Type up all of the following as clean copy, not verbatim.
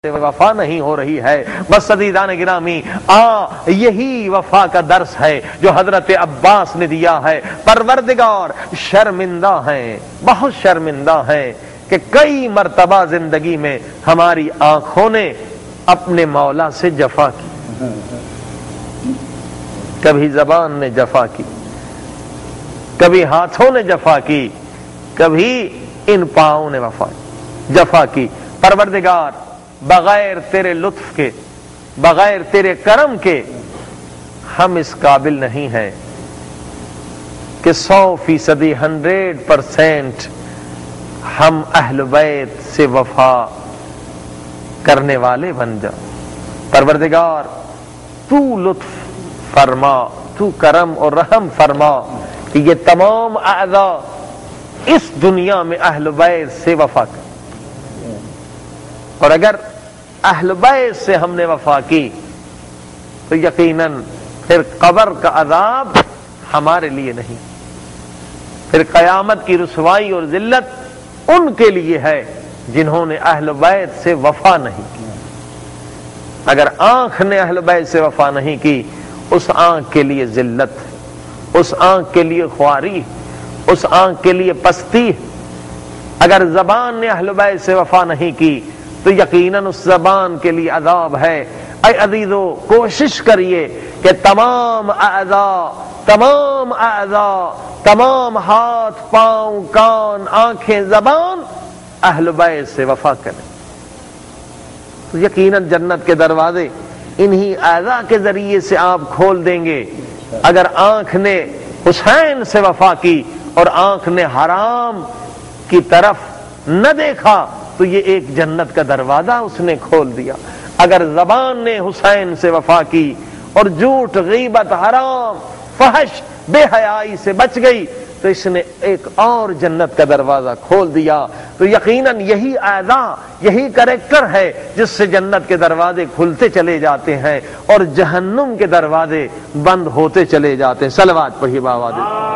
سے وفا نہیں ہو رہی ہے۔ بس عزیزان گرامی، یہی وفا کا درس ہے جو حضرت عباس نے دیا ہے۔ پروردگار شرمندہ ہیں، بہت شرمندہ ہیں کہ کئی مرتبہ زندگی میں ہماری آنکھوں نے اپنے مولا سے جفا کی، کبھی زبان نے جفا کی، کبھی ہاتھوں نے جفا کی، کبھی ان پاؤں نے جفا کی۔ پروردگار بغیر تیرے لطف کے، بغیر تیرے کرم کے ہم اس قابل نہیں ہیں کہ 100% 100% ہم اہل بیت سے وفا کرنے والے بن جا۔ پروردگار تو لطف فرما، تو کرم اور رحم فرما کہ یہ تمام اعضاء اس دنیا میں اہل بیت سے وفا کر، اور اگر اہل بیت سے ہم نے وفا کی تو یقیناً پھر قبر کا عذاب ہمارے لیے نہیں، پھر قیامت کی رسوائی اور ذلت ان کے لیے ہے جنہوں نے اہل بیت سے وفا نہیں کی۔ اگر آنکھ نے اہل بیت سے وفا نہیں کی، اس آنکھ کے لیے ذلت، اس آنکھ کے لیے خواری، اس آنکھ کے لیے پستی۔ اگر زبان نے اہل بیت سے وفا نہیں کی تو یقیناً اس زبان کے لیے عذاب ہے۔ اے عزیزو، کوشش کریے کہ تمام اعضاء، تمام ہاتھ، پاؤں، کان، آنکھیں، زبان اہل بیت سے وفا کریں تو یقیناً جنت کے دروازے انہی اعضاء کے ذریعے سے آپ کھول دیں گے۔ اگر آنکھ نے حسین سے وفا کی اور آنکھ نے حرام کی طرف نہ دیکھا تو یہ ایک جنت کا دروازہ اس نے کھول دیا۔ اگر زبان نے حسین سے وفا کی اور جھوٹ، غیبت، حرام، فحش، بے حیائی سے بچ گئی تو اس نے ایک اور جنت کا دروازہ کھول دیا۔ تو یقیناً یہی اعضاء، یہی کریکٹر ہے جس سے جنت کے دروازے کھلتے چلے جاتے ہیں اور جہنم کے دروازے بند ہوتے چلے جاتے ہیں۔ صلوات پڑھیے باواد۔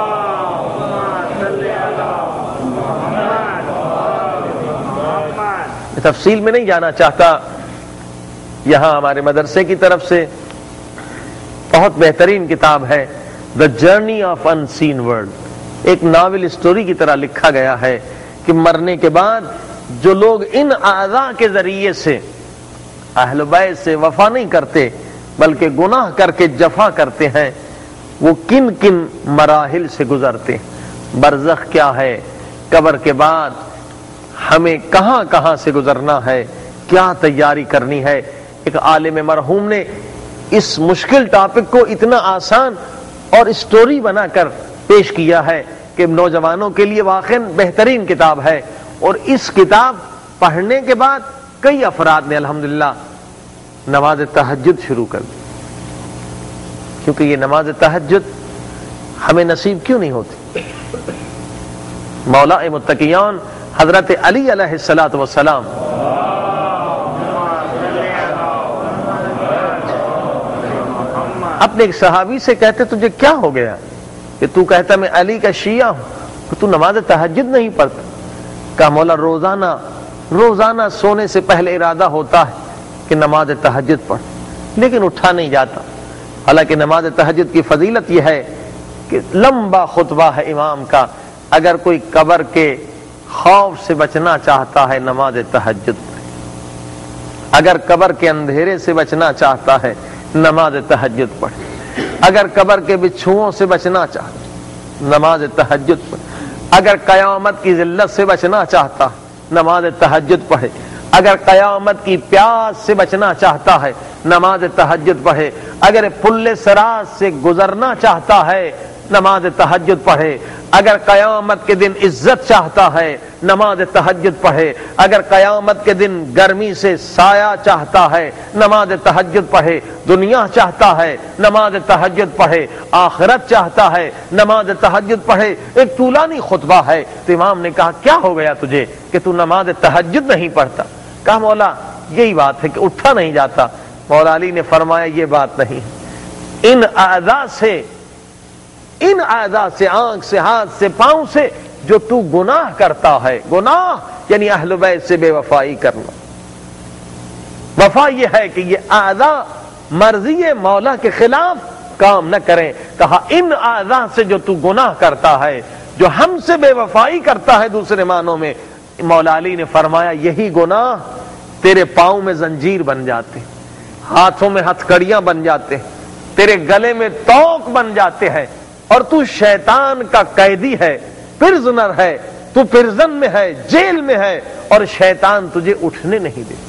تفصیل میں نہیں جانا چاہتا، یہاں ہمارے مدرسے کی طرف سے بہت بہترین کتاب ہے the journey of unseen world, ایک ناول اسٹوری کی طرح لکھا گیا ہے کہ مرنے کے بعد جو لوگ ان اعضاء کے ذریعے سے اہل بیت سے وفا نہیں کرتے بلکہ گناہ کر کے جفا کرتے ہیں، وہ کن کن مراحل سے گزرتے ہیں، برزخ کیا ہے، قبر کے بعد ہمیں کہاں کہاں سے گزرنا ہے، کیا تیاری کرنی ہے۔ ایک عالم مرحوم نے اس مشکل ٹاپک کو اتنا آسان اور اسٹوری بنا کر پیش کیا ہے کہ نوجوانوں کے لیے واقعاً بہترین کتاب ہے۔ اور اس کتاب پڑھنے کے بعد کئی افراد نے الحمدللہ نماز تہجد شروع کر دی، کیونکہ یہ نماز تہجد ہمیں نصیب کیوں نہیں ہوتی؟ مولا متقیان حضرت علی علیہ السلام اپنے ایک صحابی سے کہتے تجھے کیا ہو گیا کہ تو کہتا میں علی کا شیعہ ہوں، تو نماز تہجد نہیں پڑھتا؟ کہا مولا روزانہ سونے سے پہلے ارادہ ہوتا ہے کہ نماز تہجد پڑھ، لیکن اٹھا نہیں جاتا۔ حالانکہ نماز تہجد کی فضیلت یہ ہے کہ لمبا خطبہ ہے امام کا، اگر کوئی قبر کے خوف سے بچنا چاہتا ہے نماز تہجد پڑھے، اگر قبر کے اندھیرے سے بچنا چاہتا ہے نماز تہجد پڑھے، اگر قبر کے بچھوؤں سے بچنا چاہتا ہے نماز تہجد پڑھے، اگر قیامت کی ذلت سے بچنا چاہتا ہے نماز تہجد پڑھے، اگر قیامت کی پیاس سے بچنا چاہتا ہے نماز تہجد پڑھے، اگر پل صراط سے گزرنا چاہتا ہے نماز تہجد پڑھے، اگر قیامت کے دن عزت چاہتا ہے نماز تہجد پڑھے، اگر قیامت کے دن گرمی سے سایہ چاہتا ہے نماز تہجد پڑھے، دنیا چاہتا ہے نماز تہجد پڑھے، آخرت چاہتا ہے نماز تہجد پڑھے۔ ایک طولانی خطبہ ہے تو امام نے کہا کیا ہو گیا تجھے کہ تو نماز تہجد نہیں پڑھتا؟ کہا مولا یہی بات ہے کہ اٹھا نہیں جاتا۔ مولا علی نے فرمایا یہ بات نہیں، ان اعضاء سے آنکھ سے، ہاتھ سے، پاؤں سے جو تو گناہ کرتا ہے، گناہ یعنی اہل بیت سے بے وفائی کرنا، وفا یہ ہے کہ یہ اعضاء مرضی مولا کے خلاف کام نہ کریں. کہا ان اعضاء سے جو تو گناہ کرتا ہے، جو ہم سے بے وفائی کرتا ہے، دوسرے معنوں میں مولا علی نے فرمایا یہی گناہ تیرے پاؤں میں زنجیر بن جاتے، ہاتھوں میں ہتھکڑیاں بن جاتے، تیرے گلے میں توق بن جاتے ہیں، اور تو شیطان کا قیدی ہے، پرزنر ہے، تو پرزن میں ہے، جیل میں ہے، اور شیطان تجھے اٹھنے نہیں دے.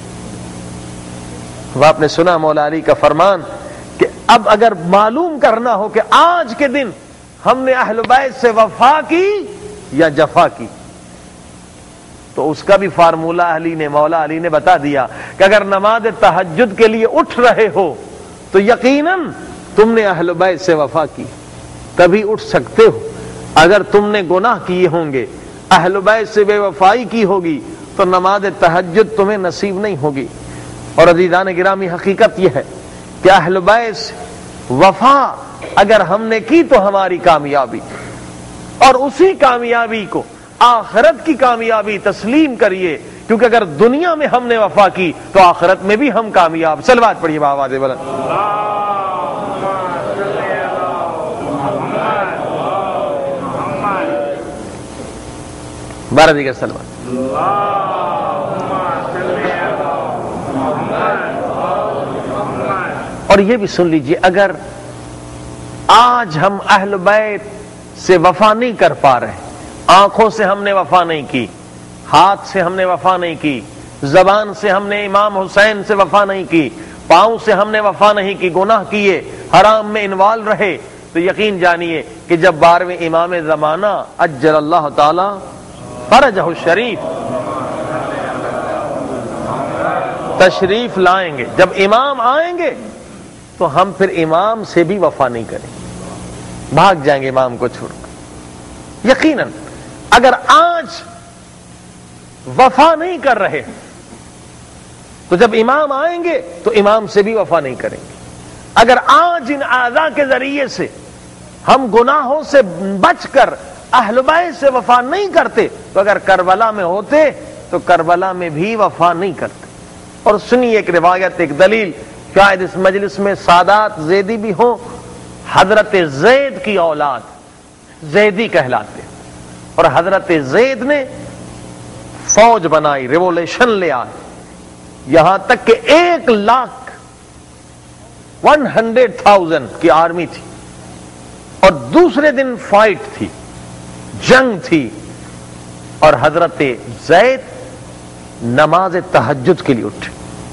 وہ آپ نے سنا مولا علی کا فرمان کہ اب اگر معلوم کرنا ہو کہ آج کے دن ہم نے اہل بیت سے وفا کی یا جفا کی، تو اس کا بھی فارمولہ مولا علی نے بتا دیا کہ اگر نماز تہجد کے لیے اٹھ رہے ہو تو یقیناً تم نے اہل بیت سے وفا کی، تبھی اٹھ سکتے ہو. اگر تم نے گناہ کیے ہوں گے، اہل بیت سے بے وفائی کی ہوگی، تو نماز تہجد تمہیں نصیب نہیں ہوگی. اور عزیزان گرامی، حقیقت یہ ہے کہ اہل بیت سے وفا اگر ہم نے کی تو ہماری کامیابی، اور اسی کامیابی کو آخرت کی کامیابی تسلیم کریے، کیونکہ اگر دنیا میں ہم نے وفا کی تو آخرت میں بھی ہم کامیاب. صلوات پڑھیے بآواز بلند. بارہ دیگر سلوات. اور یہ بھی سن لیجئے، اگر آج ہم اہل بیت سے وفا نہیں کر پا رہے، آنکھوں سے ہم نے وفا نہیں کی، ہاتھ سے ہم نے وفا نہیں کی، زبان سے ہم نے امام حسین سے وفا نہیں کی، پاؤں سے ہم نے وفا نہیں کی، گناہ کیے، حرام میں انوالو رہے، تو یقین جانیے کہ جب 12ویں امام زمانہ اجل اللہ تعالی فرجہ الشریف تشریف لائیں گے، جب امام آئیں گے تو ہم پھر امام سے بھی وفا نہیں کریں، بھاگ جائیں گے امام کو چھوڑ کر. یقیناً اگر آج وفا نہیں کر رہے تو جب امام آئیں گے تو امام سے بھی وفا نہیں کریں گے. اگر آج ان اعضاء کے ذریعے سے ہم گناہوں سے بچ کر اہل بیت سے وفا نہیں کرتے تو اگر کربلا میں ہوتے تو کربلا میں بھی وفا نہیں کرتے. اور سنیے ایک روایت، ایک دلیل، شاید اس مجلس میں سادات زیدی بھی ہوں. حضرت زید کی اولاد زیدی کہلاتے، اور حضرت زید نے فوج بنائی، ریولیشن لے آئے، یہاں تک کہ 1,100,000 کی آرمی تھی، اور دوسرے دن فائٹ تھی، جنگ تھی، اور حضرت زید نماز تہجد کے لیے اٹھے.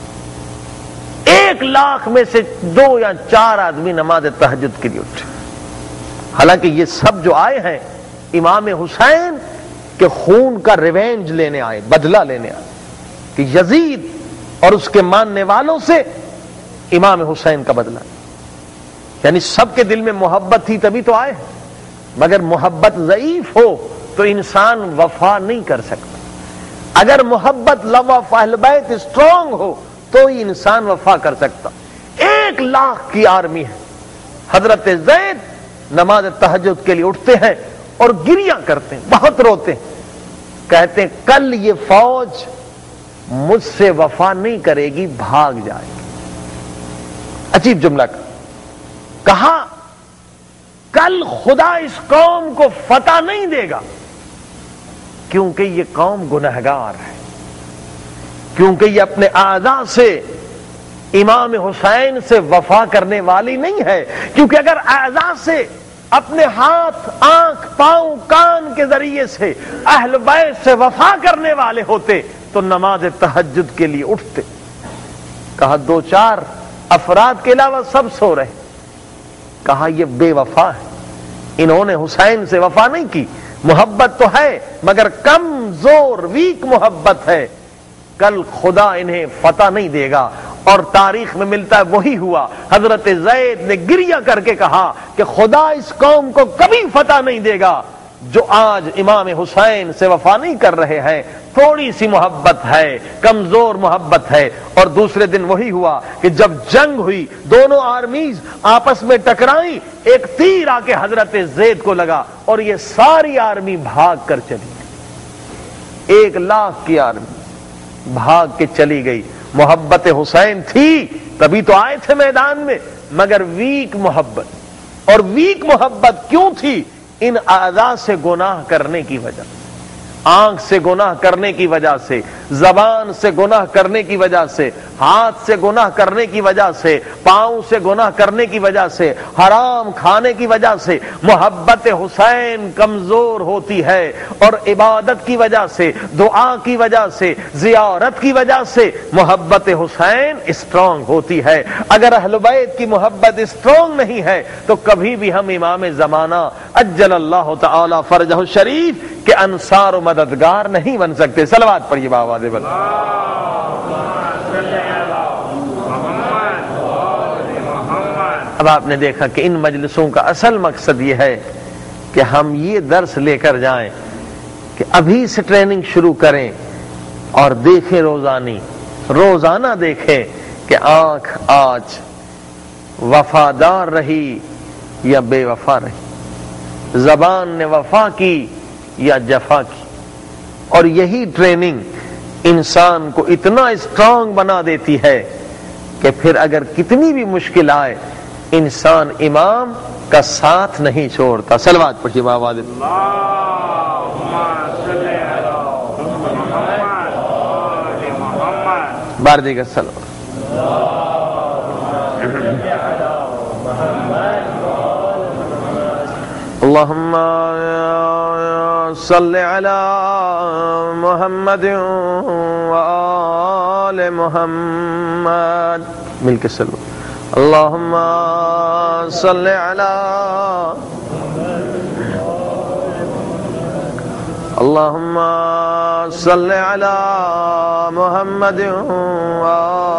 1,00,000 میں سے 2 یا 4 آدمی نماز تہجد کے لیے اٹھے. حالانکہ یہ سب جو آئے ہیں امام حسین کے خون کا ریونج لینے آئے، بدلہ لینے آئے، کہ یزید اور اس کے ماننے والوں سے امام حسین کا بدلہ. یعنی سب کے دل میں محبت تھی تبھی تو آئے، مگر محبت ضعیف ہو تو انسان وفا نہیں کر سکتا. اگر محبت لو آف اہل بیت اسٹرانگ ہو تو ہی انسان وفا کر سکتا. 1,00,000 کی آرمی ہے. حضرت زید نماز تہجد کے لیے اٹھتے ہیں اور گریہ کرتے ہیں، بہت روتے ہیں، کہتے ہیں کل یہ فوج مجھ سے وفا نہیں کرے گی، بھاگ جائے گی. عجیب جملہ کہا، کل خدا اس قوم کو فتح نہیں دے گا، کیونکہ یہ قوم گنہگار ہے، کیونکہ یہ اپنے اعضاء سے امام حسین سے وفا کرنے والی نہیں ہے. کیونکہ اگر اعضاء سے اپنے ہاتھ، آنکھ، پاؤں، کان کے ذریعے سے اہل بیت سے وفا کرنے والے ہوتے تو نماز تہجد کے لیے اٹھتے. کہا 2-4 افراد کے علاوہ سب سو رہے. کہا یہ بے وفا ہے، انہوں نے حسین سے وفا نہیں کی. محبت تو ہے مگر کمزور، ویک محبت ہے. کل خدا انہیں فتح نہیں دے گا. اور تاریخ میں ملتا ہے وہی ہوا. حضرت زید نے گریہ کر کے کہا کہ خدا اس قوم کو کبھی فتح نہیں دے گا جو آج امام حسین سے وفا نہیں کر رہے ہیں. تھوڑی سی محبت ہے، کمزور محبت ہے. اور دوسرے دن وہی ہوا کہ جب جنگ ہوئی، دونوں آرمیز آپس میں ٹکرائی، ایک تیر آ کے حضرت زید کو لگا اور یہ ساری آرمی بھاگ کر چلی گئی. 1,00,000 کی آرمی بھاگ کے چلی گئی. محبت حسین تھی تبھی تو آئے تھے میدان میں، مگر ویک محبت، اور ویک محبت کیوں تھی؟ ان اعضاء سے گناہ کرنے کی وجہ، آنکھ سے گناہ کرنے کی وجہ سے، زبان سے گناہ کرنے کی وجہ سے، ہاتھ سے گناہ کرنے کی وجہ سے، پاؤں سے گناہ کرنے کی وجہ سے، حرام کھانے کی وجہ سے محبت حسین کمزور ہوتی ہے، اور عبادت کی وجہ سے، دعا کی وجہ سے، زیارت کی وجہ سے محبت حسین اسٹرانگ ہوتی ہے۔ اگر اہل بیت کی محبت اسٹرانگ نہیں ہے تو کبھی بھی ہم امام زمانہ عجل اللہ تعالی فرجہ الشریف کے انصار و مددگار نہیں بن سکتے۔ صلوات پڑھیے بآواز بلند۔ اب آپ نے دیکھا کہ ان مجلسوں کا اصل مقصد یہ ہے کہ ہم یہ درس لے کر جائیں کہ ابھی سے ٹریننگ شروع کریں اور دیکھیں، روزانہ دیکھیں کہ آنکھ آج وفادار رہی یا بے وفا رہی، زبان نے وفا کی یا جفا کی، اور یہی ٹریننگ انسان کو اتنا اسٹرانگ بنا دیتی ہے کہ پھر اگر کتنی بھی مشکل آئے انسان امام کا ساتھ نہیں چھوڑتا۔ صلوات پڑھیے بآواز۔ بار دیگر صلوات۔ اللہم صلی علی محمد وآل محمد، مل کے صلو۔ اللہم صلی علی اللہم صلی علی محمد وآل